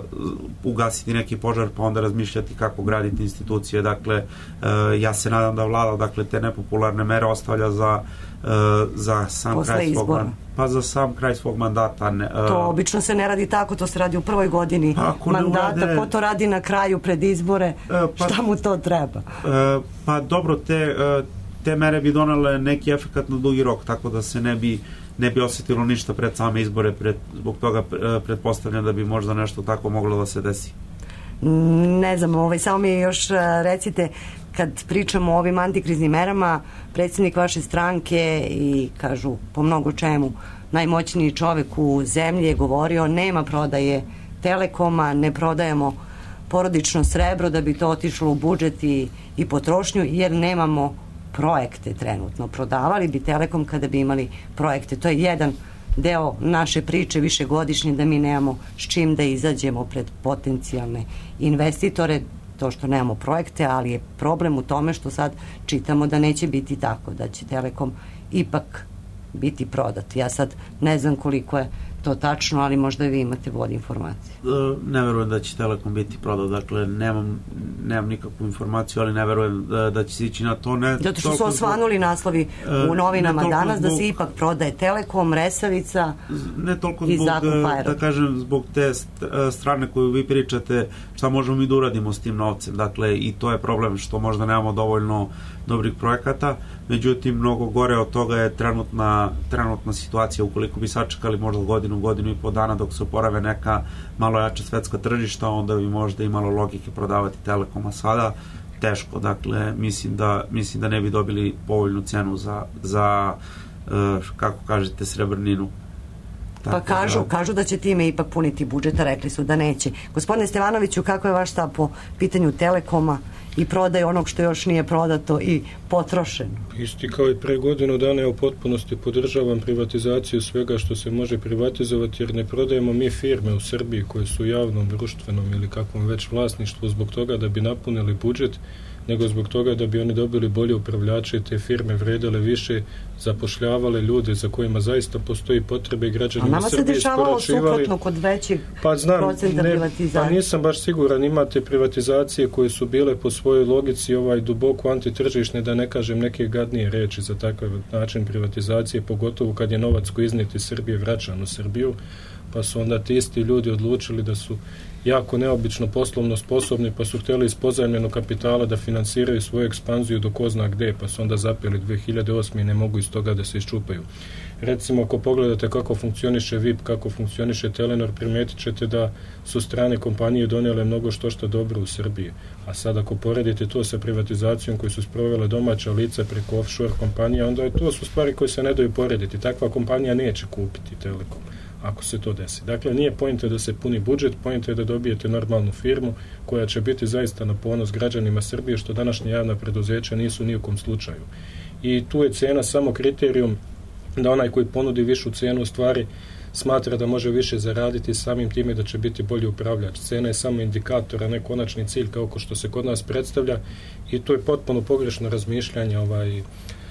ugasiti neki požar, pa onda razmišljati kako graditi institucije. Dakle, uh, ja se nadam da vlada, dakle, te nepopularne mere ostavlja za, uh, za sam posle kraj svog izbora. Pa za sam kraj svog mandata. Ne, uh, to obično se ne radi tako, to se radi u prvoj godini mandata, urade, ko to radi na kraju pred izbore, uh, pa, šta mu to treba? Uh, pa dobro, te, uh, te mere bi donale neki efekat na dugi rok, tako da se ne bi ne bi osjetilo ništa pred same izbore, pred, zbog toga pretpostavljam da bi možda nešto tako moglo da se desi. Ne znam, ovaj, samo mi još recite, kad pričamo o ovim antikriznim merama, predsjednik vaše stranke i kažu po mnogo čemu najmoćniji čovek u zemlji je govorio nema prodaje Telekoma, ne prodajemo porodično srebro da bi to otišlo u budžet i, i potrošnju jer nemamo projekte trenutno. Prodavali bi Telekom kada bi imali projekte. To je jedan deo naše priče višegodišnje, da mi nemamo s čim da izađemo pred potencijalne investitore, to što nemamo projekte, ali je problem u tome što sad čitamo da neće biti tako, da će Telekom ipak biti prodat. Ja sad ne znam koliko je to tačno, ali možda vi imate bolje informacije. Ne verujem da će Telekom biti prodat, dakle nemam, nemam nikakvu informaciju, ali ne verujem da, da će se ići na to. Ne, zato što su osvanuli naslovi u novinama danas zbog, da se ipak prodaje Telekom, Resavica ne toliko i zbog, zakup Aerodroma. Da kažem, zbog te strane koju vi pričate, šta možemo mi da uradimo s tim novcem, dakle i to je problem što možda nemamo dovoljno dobrih projekata, međutim mnogo gore od toga je trenutna, trenutna situacija. Ukoliko bi sačekali možda godinu, godinu i po dana dok se oporave neka malo jača svetska tržišta, onda bi možda imalo logike prodavati Telekoma. Sada teško, dakle mislim da, mislim da ne bi dobili povoljnu cenu za, za uh, kako kažete, srebrninu. Pa kažu, kažu da će time ipak puniti budžeta, rekli su da neće. Gospodine Stevanoviću, kako je vaš stav po pitanju Telekoma i prodaje onog što još nije prodato i potrošeno? Isti kao i pre godinu dana, ja u potpunosti podržavam privatizaciju svega što se može privatizovati, jer ne prodajemo mi firme u Srbiji koje su u javnom, društvenom ili kakvom već vlasništvu zbog toga da bi napunili budžet, nego zbog toga da bi oni dobili bolje upravljače i te firme vredele više, zapošljavale ljude za kojima zaista postoji potrebe i građanima Srbije. A nama se dešavalo suprotno kod većeg pa znam, procenta ne, privatizacije. Pa nisam baš siguran, imate privatizacije koje su bile po svojoj logici ovaj duboko antitržišne, da ne kažem neke gadnije reči za takav način privatizacije, pogotovo kad je novac koji iznet iz Srbije vraćan u Srbiju, pa su onda ti isti ljudi odlučili da su jako neobično poslovno sposobni, pa su htjeli iz pozajmljenog kapitala da finansiraju svoju ekspanziju do ko zna gde, pa su onda zapeli dve hiljade osme i ne mogu iz toga da se iščupaju. Recimo, ako pogledate kako funkcioniše V I P, kako funkcioniše Telenor, primetit ćete da su strane kompanije donijele mnogo što što dobro u Srbiji. A sad ako poredite to sa privatizacijom koju su sprovele domaća lica preko offshore kompanija, onda je to su stvari koje se ne daju porediti. Takva kompanija neće kupiti Telekom ako se to desi. Dakle, nije pojenta da se puni budžet, pojenta je da dobijete normalnu firmu koja će biti zaista na ponos građanima Srbije, što današnje javna preduzeća nisu ni u kom slučaju. I tu je cena samo kriterijum da onaj koji ponudi višu cenu u stvari smatra da može više zaraditi, samim time da će biti bolji upravljač. Cena je samo indikator, a ne konačni cilj kao što se kod nas predstavlja, i to je potpuno pogrešno razmišljanje ovaj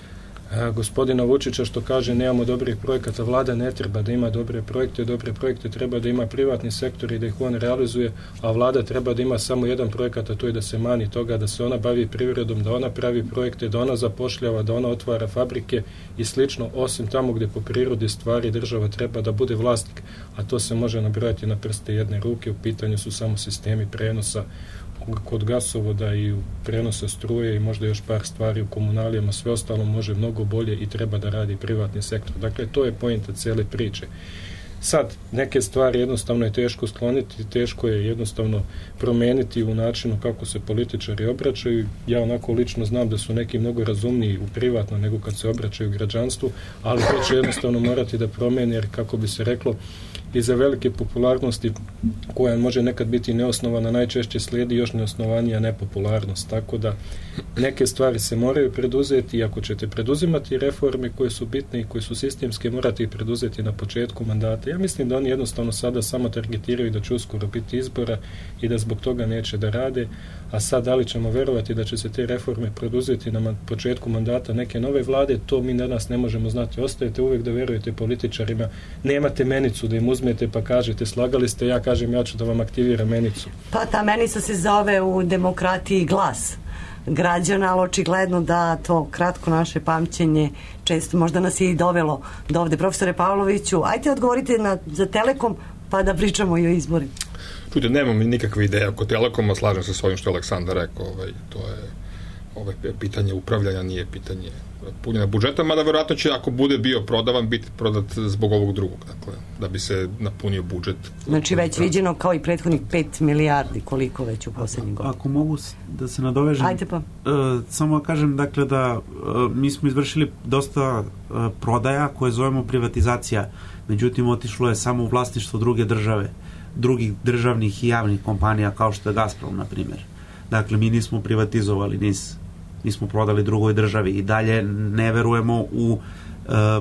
gospodina Vučića što kaže nemamo dobrih projekata. Vlada ne treba da ima dobre projekte, dobre projekte treba da ima privatni sektor i da ih on realizuje, a vlada treba da ima samo jedan projekat, a to je da se mani toga, da se ona bavi privredom, da ona pravi projekte, da ona zapošljava, da ona otvara fabrike i slično, osim tamo gde po prirodi stvari država treba da bude vlasnik, a to se može nabrojati na prste jedne ruke. U pitanju su samo sistemi prenosa kod gasovoda i prenosa struje i možda još par stvari u komunalijama, sve ostalo može mnogo bolje i treba da radi privatni sektor. Dakle, to je poenta cele priče. Sad, neke stvari jednostavno je teško skloniti, teško je jednostavno promeniti u načinu kako se političari obraćaju. Ja onako lično znam da su neki mnogo razumniji u privatno nego kad se obraćaju građanstvu, ali to će jednostavno morati da promeni, jer kako bi se reklo, iza velike popularnosti koja može nekad biti neosnovana, najčešće slijedi još neosnovanija nepopularnost. Tako da neke stvari se moraju preduzeti i ako ćete preduzimati reforme koje su bitne i koje su sistemske, morate ih preduzeti na početku mandata. Ja mislim da oni jednostavno sada samo targetiraju da će uskoro biti izbora i da zbog toga neće da rade, a sad da li ćemo verovati da će se te reforme preduzeti na početku mandata neke nove vlade, to mi danas ne možemo znati. Ostajete uvek da verujete političarima, nemate menicu da im uzmete pa kažete slagali ste, ja kažem ja ću da vam aktiviram menicu. Pa ta menica se zove u demokratiji glas građana, ali očigledno da to kratko naše pamćenje često možda nas je i dovelo do ovde. Profesore Pavloviću, ajte odgovorite na, za Telekom pa da pričamo i o izborima. Čujte, nemam nikakve ideje oko Telekoma, slažem se s ovim što je Aleksandar rekao, ovaj, to je ovaj, pitanje upravljanja, nije pitanje punjenja budžeta, mada verovatno će, ako bude bio prodavan, biti prodat zbog ovog drugog, dakle, da bi se napunio budžet. Znači već viđeno kao i prethodnih pet milijardi, koliko već u poslednjih godina. Ako mogu da se nadovežem, ajde pa. Uh, samo kažem, dakle, da uh, mi smo izvršili dosta uh, prodaja koje zovemo privatizacija, međutim, otišlo je samo u vlasništvo druge države, drugih državnih i javnih kompanija, kao što je Gazprom, na primjer. Dakle, mi nismo privatizovali N I S, mi smo prodali drugoj državi i dalje ne verujemo u, uh,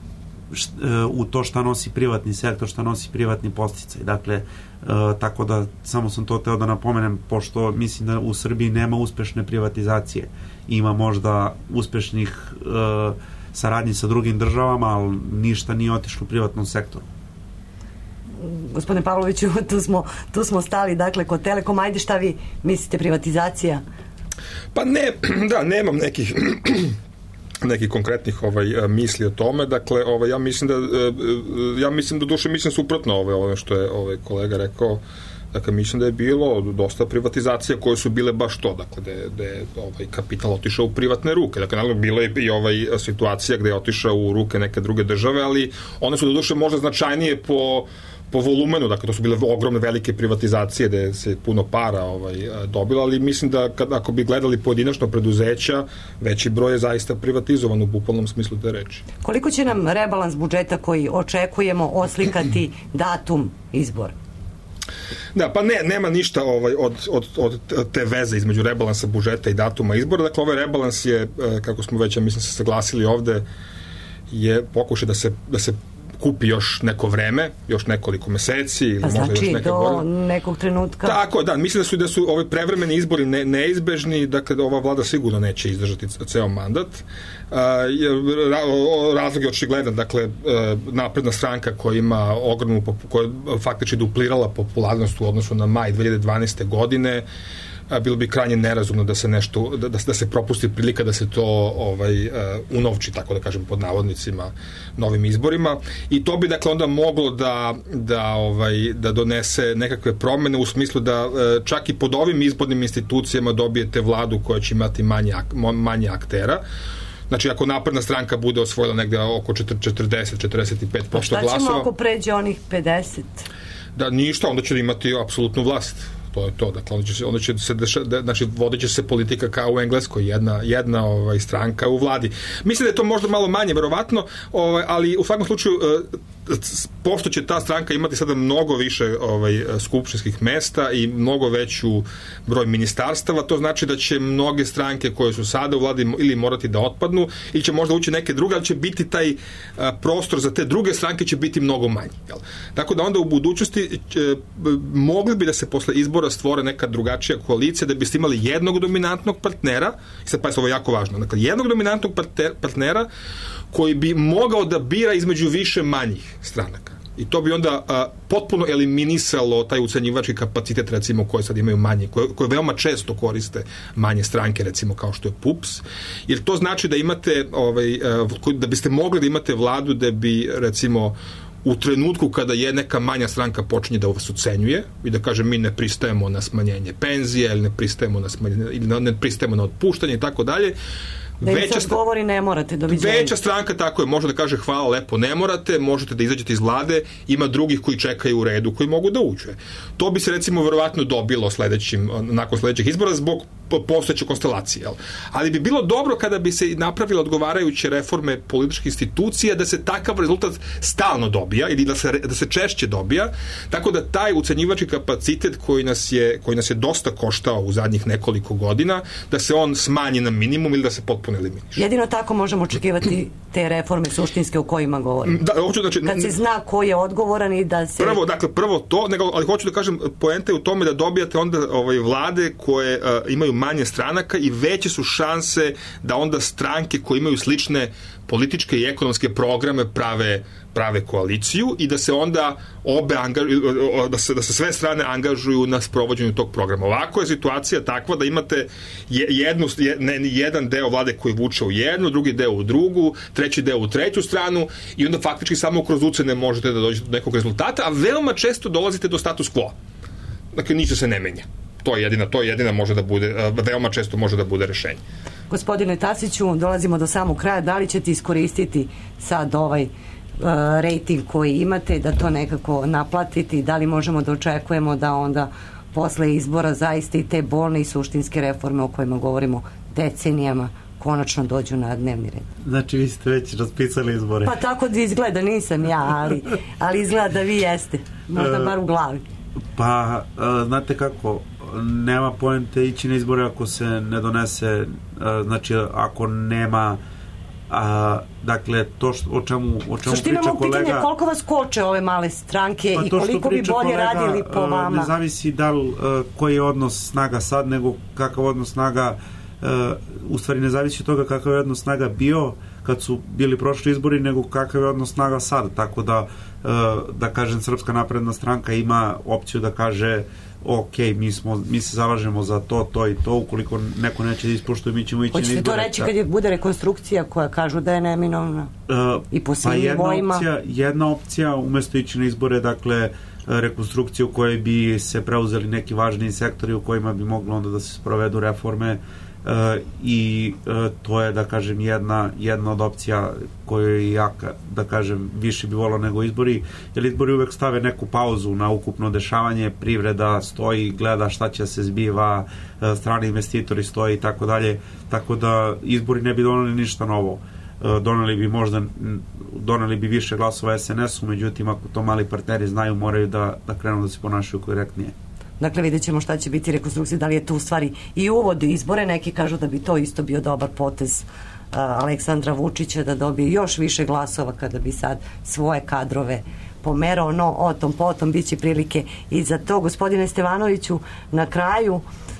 št, uh, u to šta nosi privatni sektor, šta nosi privatni podsticaj. Dakle, uh, tako da samo sam to teo da napomenem, pošto mislim da u Srbiji nema uspešne privatizacije. Ima možda uspešnih uh, saradnji sa drugim državama, ali ništa nije otišlo u privatnom sektoru. Gospodine Pavloviću, tu smo, tu smo stali, dakle, kod Telekom. Ajde, šta vi mislite, privatizacija? Pa ne, da, nemam nekih nekih konkretnih ovaj misli o tome. Dakle, ovaj ja mislim da ja mislim da duše mislim suprotno ovaj ovo što je ovaj kolega rekao. Dakle, mislim da je bilo dosta privatizacija koje su bile baš to, dakle, da je ovaj kapital otišao u privatne ruke. Dakle, naravno, bilo je i ovaj situacija gde je otišao u ruke neke druge države, ali one su do duše možda značajnije po po po volumenu, dakle to su bile ogromne velike privatizacije gde se puno para ovaj, dobilo, ali mislim da kad, ako bi gledali pojedinačno preduzeća, veći broj je zaista privatizovan u bukvalnom smislu te reči. Koliko će nam rebalans budžeta koji očekujemo oslikati datum izbora? Da, pa ne, nema ništa ovaj, od, od, od te veze između rebalansa budžeta i datuma izbora. Dakle, ovaj rebalans je, kako smo već, ja mislim, se saglasili ovde, je pokušaj da se, da se kupi još neko vreme, još nekoliko meseci ili pa možda znači još neke do godine. Nekog trenutka. Tako, da, mislim da su da su ovi prevremeni izbori ne, neizbežni, dakle ova vlada sigurno neće izdržati ceo mandat. Uh, razlog je očigledan, dakle uh, napredna stranka koja ima ogromnu, koja je faktički duplirala popularnost u odnosu na maj dve hiljade dvanaeste godine, a bilo bi krajnje nerazumno da se nešto da, da se propusti prilika da se to ovaj uh, unovči, tako da kažem pod navodnicima, novim izborima, i to bi dakle onda moglo da da ovaj da donese nekakve promene u smislu da uh, čak i pod ovim izbornim institucijama dobijete vladu koja će imati manje manje aktera. Znači, ako napredna stranka bude osvojila negde oko četrdeset do četrdeset pet posto glasova... Pa šta ćemo ako pređe onih pedeset? Da, ništa, onda će imati apsolutnu vlast. To je to. Dakle, onda će, onda će se deša, da, znači, vodit će se politika kao u Engleskoj, jedna, jedna ovaj, stranka u vladi. Mislim da je to možda malo manje, verovatno, ovaj, ali u svakom slučaju, pošto će ta stranka imati sada mnogo više ovaj, skupštinskih mesta i mnogo veću broj ministarstava, to znači da će mnoge stranke koje su sada u vladi ili morati da otpadnu, ili će možda ući neke druge, ali će biti taj a, prostor za te druge stranke će biti mnogo manji. Jel? Tako da onda u budućnosti će, mogli bi da se posle izbora stvore neka drugačija koalicija, da biste imali jednog dominantnog partnera, i sad pa je ovo jako važno, dakle, jednog dominantnog partnera koji bi mogao da bira između više manjih stranaka. I to bi onda a, potpuno eliminisalo taj ucenjivački kapacitet, recimo, koje sad imaju manje, koje, koje veoma često koriste manje stranke, recimo kao što je P U P S, jer to znači da imate, ovaj, a, da biste mogli da imate vladu da bi, recimo, u trenutku kada je neka manja stranka počinje da vas ucenjuje i da kaže mi ne pristajemo na smanjenje penzije ili ne pristajemo na smanjenje, ili ne pristajemo na otpuštanje i tako dalje, da im sad govori ne morate, doviđenja. Veća stranka, tako je, može da kaže hvala lepo, ne morate, možete da izađete iz vlade, ima drugih koji čekaju u redu, koji mogu da uđe. To bi se recimo verovatno dobilo sledećim, nakon sledećih izbora zbog postojeće konstelacije. Jel? Ali bi bilo dobro kada bi se napravile odgovarajuće reforme političkih institucija, da se takav rezultat stalno dobija ili da se, da se češće dobija, tako da taj ucenjivački kapacitet koji nas je, koji nas je dosta koštao u zadnjih nekoliko godina, da se on smanji na minimum ili da se potpuno eliminiše. Jedino tako možemo očekivati te reforme suštinske o kojima govorim. Da, hoću, znači, kad se zna ko je odgovoran i da se... Prvo, dakle, prvo to, nego, ali hoću da kažem, poenta je u tome da dobijate onda ovaj, vlade koje uh, imaju manje stranaka i veće su šanse da onda stranke koje imaju slične političke i ekonomske programe prave prave koaliciju i da se onda obe angažuju, da se, da se sve strane angažuju na sprovođenju tog programa. Ovako je situacija takva da imate jednu, ne, jedan deo vlade koji vuče u jednu, drugi deo u drugu, treći deo u treću stranu i onda faktički samo kroz ucene možete da dođete do nekog rezultata, a veoma često dolazite do status quo. Dakle, ništa se ne menja. To je jedina, to je jedina može da bude, veoma često može da bude rešenje. Gospodine Tasiću, dolazimo do samog kraja. Da li ćete iskoristiti sad ovaj uh, rejting koji imate, da to nekako naplatiti? Da li možemo da očekujemo da onda posle izbora zaista i te bolne i suštinske reforme o kojima govorimo decenijama konačno dođu na dnevni red? Znači, vi ste već raspisali izbore. Pa tako da izgleda, nisam ja, ali, ali izgleda da vi jeste. Možda bar u glavi. Pa, uh, znate kako, nema poente ići na izbore ako se ne donese, uh, znači ako nema a, dakle to što, o čemu, o čemu priča kolega... Suština pitanje, koliko vas koče ove male stranke pa i koliko bi bolje kolega, radili po vama? Ne zavisi da li, uh, koji je odnos snaga sad, nego kakav odnos snaga, uh, u stvari ne zavisi od toga kakav je odnos snaga bio kad su bili prošli izbori, nego kakav je odnos snaga sad, tako da uh, da kažem, Srpska napredna stranka ima opciju da kaže ok, mi, smo, mi se zalažemo za to, to i to, ukoliko neko neće da ispoštuje, mi ćemo ići na izbore. Hoćete to reći kad je bude rekonstrukcija koja kažu da je neminovna? Uh, I po svim pa nivoima? Opcija, jedna opcija, umesto ići na izbore, dakle, rekonstrukcije u kojoj bi se preuzeli neki važni sektori u kojima bi moglo onda da se sprovedu reforme, i to je, da kažem, jedna, jedna od opcija koju ja, da kažem, više bi volao nego izbori, jer izbori uvek stave neku pauzu na ukupno dešavanje, privreda stoji, gleda šta će se zbiva, strani investitori stoji i tako dalje, tako da izbori ne bi doneli ništa novo. Doneli bi možda doneli bi više glasova es en esu, međutim ako to mali partneri znaju, moraju da, da krenu da se ponašaju korektnije. Dakle, vidjet ćemo šta će biti rekonstrukcija, da li je to u stvari i uvod izbore, neki kažu da bi to isto bio dobar potez uh, Aleksandra Vučića, da dobije još više glasova kada bi sad svoje kadrove pomerao, no o tom potom bit će prilike i za to. Gospodine Stevanoviću, na kraju,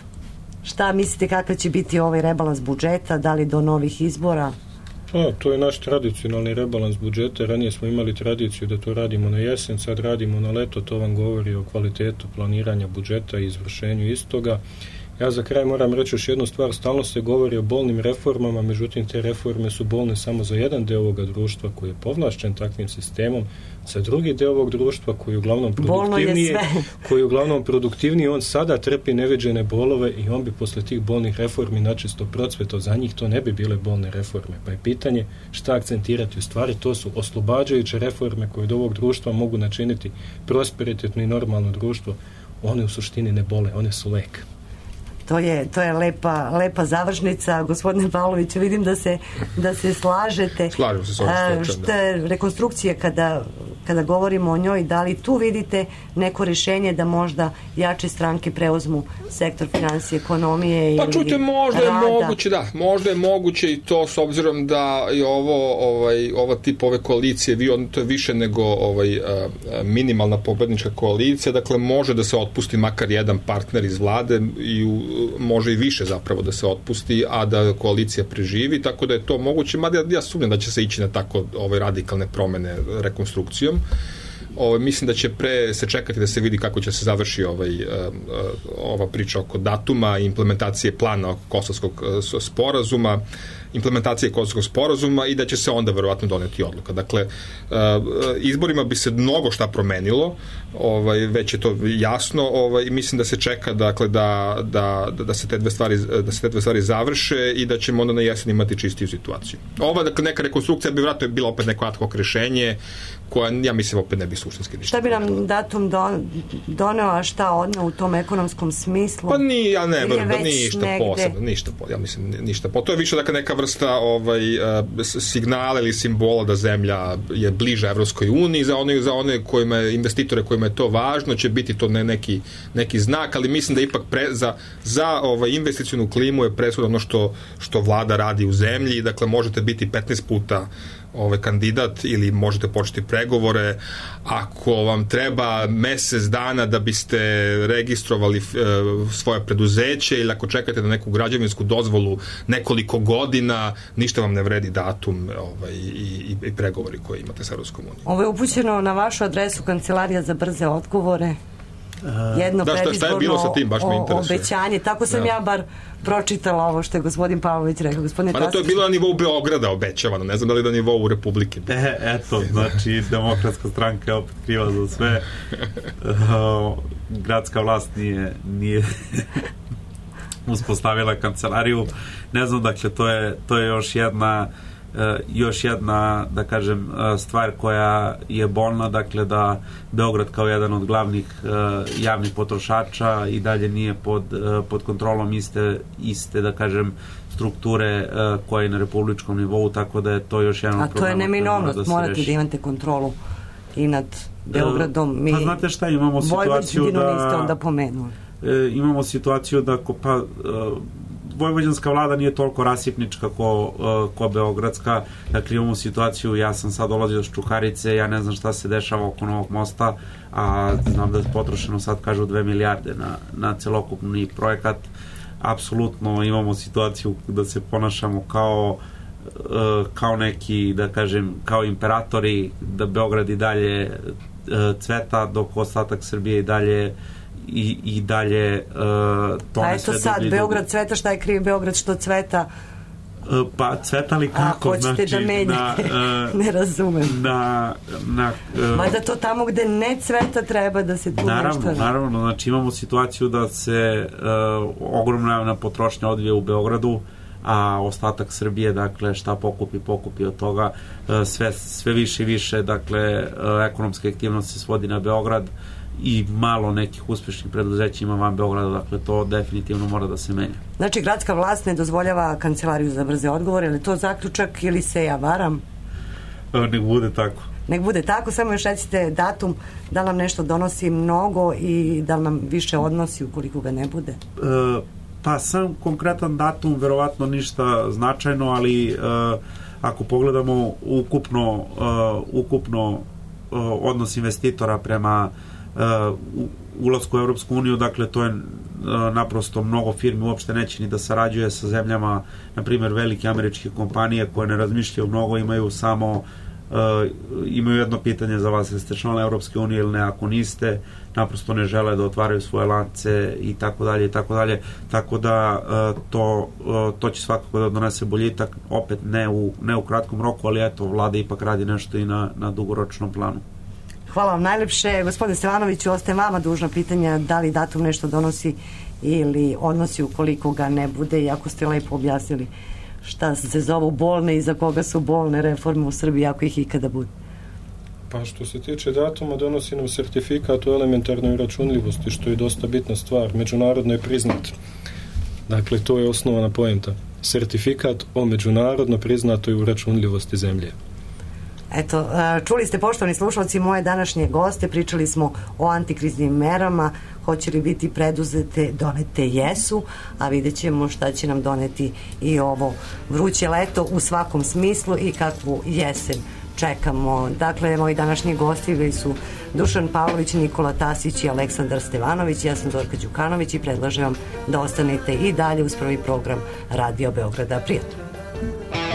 šta mislite kakav će biti ovaj rebalans budžeta, da li do novih izbora? Pa, to je naš tradicionalni rebalans budžeta. Ranije smo imali tradiciju da to radimo na jesen, sad radimo na leto. To vam govori o kvalitetu planiranja budžeta i izvršenju istoga. Ja za kraj moram reći još jednu stvar. Stalno se govori o bolnim reformama, međutim te reforme su bolne samo za jedan deo ovoga društva koji je povlašćen takvim sistemom, za drugi deo ovog društva koji je uglavnom produktivnije, koji je uglavnom produktivniji, on sada trpi neviđene bolove i on bi posle tih bolnih reformi načisto procvetao. Za njih to ne bi bile bolne reforme. Pa je pitanje šta akcentirati. U stvari to su oslobađajuće reforme koje od ovog društva mogu načiniti prosperitetno i normalno društvo. One u suštini ne bole, one su lek. To je, to je lepa, lepa završnica. Gospodine Pavloviću, vidim da se, da se slažete. Slažem se s ovim slučajem. Rekonstrukcije, kada, kada govorimo o njoj, da li tu vidite neko rešenje da možda jače stranke preuzmu sektor financije, ekonomije pa, ili čujte, možda rada? je moguće, da, možda je moguće i to s obzirom da je ovo, ovaj, ova tip ove koalicije, to je više nego ovaj, minimalna pobednička koalicija, dakle može da se otpusti makar jedan partner iz vlade i u može i više zapravo da se otpusti, a da koalicija preživi, tako da je to moguće, mada ja, ja sumnjam da će se ići na tako ove radikalne promene rekonstrukcijom. Ove, mislim da će pre se čekati da se vidi kako će se završi ovaj, ova priča oko datuma i implementacije plana oko Kosovskog sporazuma, implementacije Kosovskog sporazuma i da će se onda verovatno doneti odluka. Dakle, izborima bi se mnogo šta promenilo, ovaj, već je to jasno, ovaj, i mislim da se čeka dakle, da, da, da, se te dve stvari, da se te dve stvari završe i da ćemo onda na jesen imati čistiju situaciju. Ova, dakle, neka rekonstrukcija bi vjerojatno bila opet neko ad hoc rešenje koja, ja mislim, opet ne bi suštinski ništa. Šta bi nam datum don, doneo, a šta odneo u tom ekonomskom smislu? Pa ni, ja ne, da ništa negde... posebno, ništa posebno, ja mislim, ništa posebno. To je više dakle neka vrsta ovaj, signala ili simbola da zemlja je bliža Evropskoj uniji, za one, za one kojima, investitore kojima je to važno, će biti to ne, neki, neki znak, ali mislim da ipak pre, za, za ovaj, investicionu klimu je presudno ono što, što vlada radi u zemlji, dakle možete biti petnaest puta ovaj kandidat ili možete početi pregovore, ako vam treba mesec dana da biste registrovali e, svoje preduzeće ili ako čekate na neku građevinsku dozvolu nekoliko godina, ništa vam ne vredi datum ovaj, i, i, i pregovori koje imate sa Evropskom unijom. Ovo je upućeno na vašu adresu Kancelarija za brze odgovore. Jedno da, šta, šta je bilo sa tim, baš me interesuje. Obećanje, tako sam da. ja bar pročitala ovo što je gospodin Pavlović rekao. Gospodine pa da, to je bilo na nivou Beograda obećavano, ne znam da li na nivou Republike. E, eto, znači Demokratska stranka je opet kriva za sve. Gradska vlast nije, nije uspostavila kancelariju. Ne znam, dakle, to je, to je još jedna Uh, još jedna, da kažem, uh, stvar koja je bolna, dakle da Beograd kao jedan od glavnih uh, javnih potrošača i dalje nije pod, uh, pod kontrolom iste, iste, da kažem, strukture uh, koje je na republičkom nivou, tako da je to još jedan od problema. A to je neminovnost, da morate reši. Da imate kontrolu i nad Beogradom. Mi pa znate šta, imamo situaciju da... niste onda pomenuli. Uh, imamo situaciju da pa... Uh, vojvođanska vlada nije toliko rasipnička ko, uh, ko beogradska, dakle imamo situaciju, ja sam sad dolazio s Čukarice, ja ne znam šta se dešava oko Novog mosta, a znam da je potrošeno sad kažu dve milijarde na, na celokupni projekat. Apsolutno imamo situaciju da se ponašamo kao uh, kao neki, da kažem, kao imperatori, da Beograd i dalje uh, cveta, dok ostatak Srbije i dalje i, i dalje uh, tone sve. A eto sad, Beograd cveta, šta je kriv Beograd što cveta, Pa cvetali kako? A, hoćete znači, da menjate? Na, uh, ne razumem. Na, na, uh, Mada to tamo gde ne cveta treba da se tu naravno, nešto... Naravno, znači imamo situaciju da se uh, ogromna javna potrošnja odvije u Beogradu, a ostatak Srbije, dakle, šta pokupi, pokupi od toga, uh, sve, sve više i više, dakle, uh, ekonomska aktivnost se svodi na Beograd i malo nekih uspešnih preduzeća ima van Beograda, dakle to definitivno mora da se menja. Znači gradska vlast ne dozvoljava kancelariju za brze odgovore, ili to zaključak ili se ja varam? Nek bude tako. Nek bude tako, samo još recite datum, da nam nešto donosi mnogo i da nam više odnosi ukoliko ga ne bude? E, pa sam konkretan datum verovatno ništa značajno, ali e, ako pogledamo ukupno, e, ukupno e, odnos investitora prema Uh, ulasku u Evropsku uniju, dakle to je uh, naprosto mnogo firmi uopšte neće ni da sarađuje sa zemljama, na primjer velike američke kompanije koje ne razmišljaju mnogo, imaju samo uh, imaju jedno pitanje za vas, jeste član Evropske unije ili ne, ako niste, naprosto ne žele da otvaraju svoje lance i tako dalje i tako dalje, tako da uh, to, uh, to će svakako da donese boljitak, opet ne u, ne u kratkom roku, ali eto, vlada ipak radi nešto i na, na dugoročnom planu. Hvala vam najlepše. Gospodine Stevanoviću, ostaje vama dužna pitanja da li datum nešto donosi ili odnosi ukoliko ga ne bude, iako ste lepo objasnili šta se zovu bolne i za koga su bolne reforme u Srbiji, ako ih ikada bude. Pa što se tiče datuma, donosi nam sertifikat o elementarnoj računljivosti, što je dosta bitna stvar. Međunarodno je priznat. Dakle, to je osnovna poenta. Sertifikat o međunarodno priznatoj uračunljivosti zemlje. Eto, čuli ste, poštovani slušalci, moje današnje goste, pričali smo o antikriznim merama, hoće li biti preduzete, donete jesu, a vidjet ćemo šta će nam doneti i ovo vruće leto u svakom smislu i kakvu jesen čekamo. Dakle, moji današnji gosti bili su Dušan Pavlović, Nikola Tasić i Aleksandar Stevanović. Ja sam Zorka Đukanović i predlažem vam da ostanete i dalje uz prvi program Radio Beograda. Prijatno.